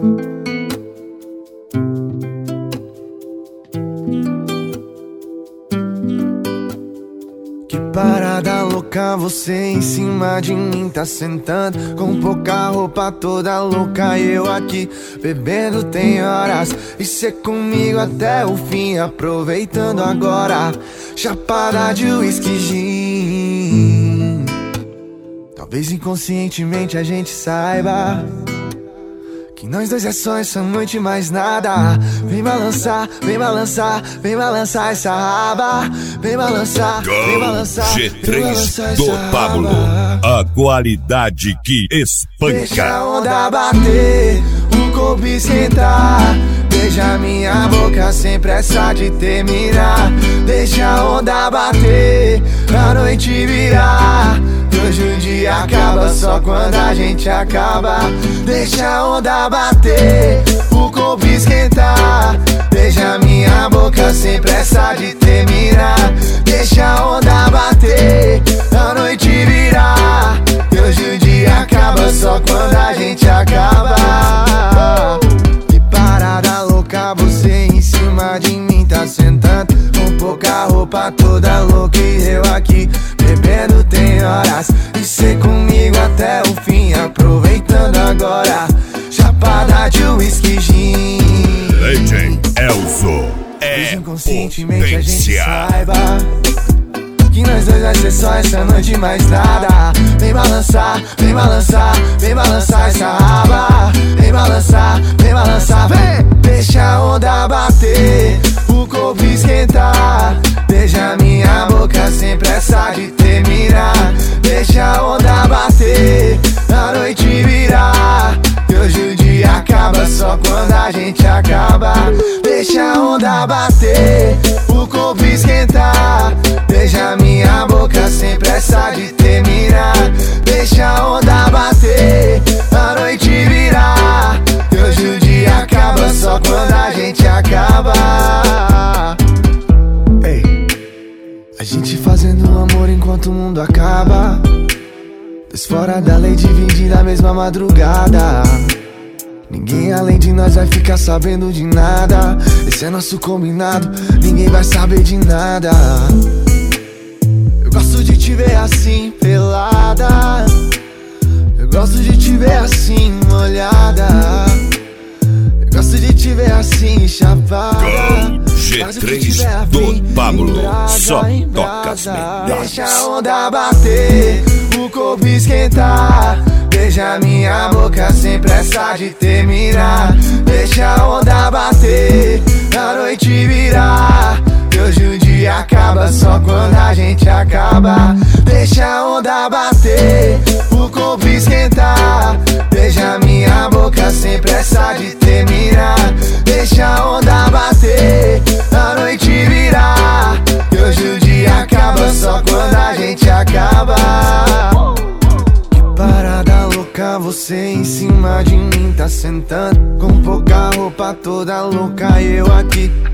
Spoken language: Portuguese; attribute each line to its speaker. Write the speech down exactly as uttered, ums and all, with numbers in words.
Speaker 1: Que parada louca, você em cima de mim tá sentando, com pouca roupa, toda louca, e eu aqui bebendo tem horas, e cê comigo até o fim, aproveitando agora, chapada de whisky gin. Talvez inconscientemente a gente saiba que nós dois é só essa noite, mais nada. Vem balançar, vem balançar, vem balançar essa raba. Vem balançar, vem balançar,
Speaker 2: G três
Speaker 1: vem balançar
Speaker 2: do
Speaker 1: essa
Speaker 2: Pablo,
Speaker 1: raba.
Speaker 2: a qualidade que espanca.
Speaker 1: Deixa a onda bater, o corpo esquentar. Beija minha boca sem pressa de terminar. Deixa a onda bater, a noite virar. Hoje o dia acaba só quando a gente acaba. Deixa a onda bater, o corpo esquentar. Beija minha boca sem pressa de terminar. Deixa a onda bater, a noite virar. Hoje o dia acaba só quando a gente acaba. Que parada louca, você em cima de mim tá sentando, com pouca roupa, toda louca, e eu aqui bebendo tem horas, e cê comigo até o fim, aproveitando agora, chapada de whisky gin.
Speaker 2: Legend Elzo é
Speaker 1: inconscientemente
Speaker 2: potência.
Speaker 1: A gente saiba que nós dois vai ser só essa noite, mais nada. Vem balançar, vem balançar, vem balançar essa raba. Vem balançar, vem balançar, vem. Deixa a onda bater, o corpo esquentar. Beija minha boca sem pressa de terminar. Deixa a onda bater, a noite virar. Que hoje o dia acaba só quando a gente acaba. Deixa a onda bater, o corpo esquentar. Beija minha boca sem pressa de terminar. Deixa a onda bater, a noite virar. Que hoje o dia acaba só quando a gente acaba. Ei, a gente fazendo amor enquanto o mundo acaba. Dois fora da lei, dividindo a mesma madrugada. Ninguém além de nós vai ficar sabendo de nada. Esse é nosso combinado, ninguém vai saber de nada. Eu gosto de te ver assim, pelada. Eu gosto de te ver assim, molhada. Eu gosto de te ver assim, chapada.
Speaker 2: G três do Pablo, só toca as melhores.
Speaker 1: Deixa a onda bater, o corpo esquentar. Beija minha boca sem pressa de terminar. Deixa a onda bater, a noite virar. Que hoje o dia acaba só quando a gente acaba. Deixa a onda bater, o corpo esquentar. Beija minha boca sem pressa de terminar. Deixa a onda bater, a noite virar. Que hoje o dia acaba só quando a gente acaba. Parada louca, você em cima de mim tá sentando, com pouca roupa, toda louca, e eu aqui